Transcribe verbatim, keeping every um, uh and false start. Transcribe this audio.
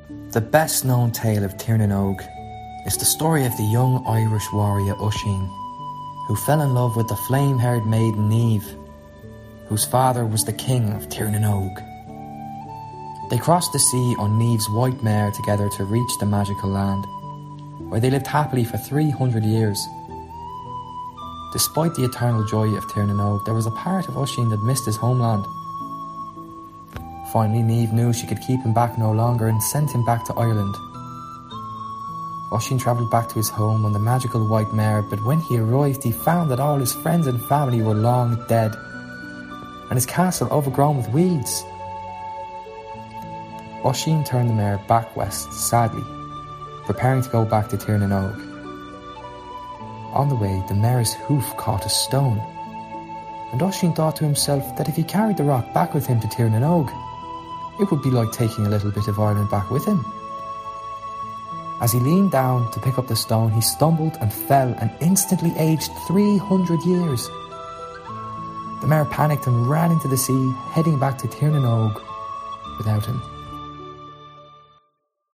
The best known tale of Tir na nÓg is the story of the young Irish warrior Oisín, who fell in love with the flame-haired maiden Niamh, whose father was the king of Tir na nÓg. They crossed the sea on Niamh's white mare together to reach the magical land, where they lived happily for three hundred years. Despite the eternal joy of Tir na nÓg, there was a part of Oisín that missed his homeland. Finally, Niamh knew she could keep him back no longer and sent him back to Ireland. Oisín travelled back to his home on the magical white mare, but when he arrived he found that all his friends and family were long dead, and his castle overgrown with weeds. Oisín turned the mare back west, sadly, preparing to go back to Tir na nÓg. On the way, the mare's hoof caught a stone, and Oisín thought to himself that if he carried the rock back with him to Tir na nÓg, it would be like taking a little bit of Ireland back with him. As he leaned down to pick up the stone, he stumbled and fell and instantly aged three hundred years. The mare panicked and ran into the sea, heading back to Tir na nÓg without him.